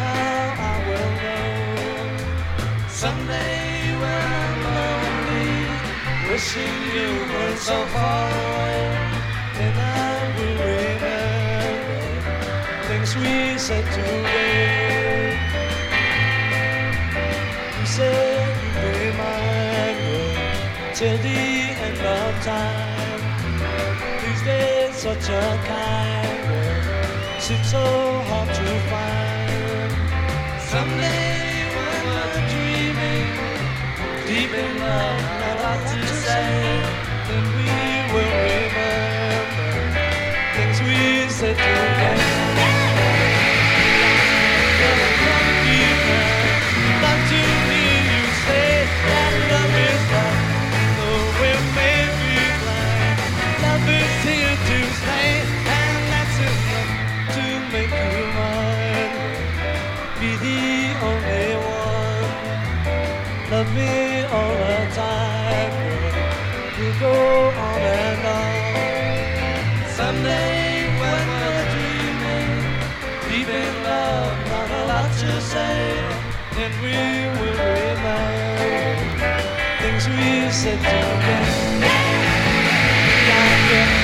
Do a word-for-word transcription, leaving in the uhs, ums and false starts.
how I will know. Someday when I'm lonely, wishing you were so far away, then I will remember things we said today. You said you'd be mine, girl, till the end of time. These days, such a kind girl seems so hard to find. Someday when we're dreaming, deep in love, not a lot to say, then we will remember things we said today. Love to hear you say that love is love, though it may be blind. Love is here to stay, and that's enough to make you mine. Be the only one, love me all the time, girl. We'll go on and on. Someday when we're dreaming, deep in love, not a lot to say, and we will remember things we said together. Yeah, yeah.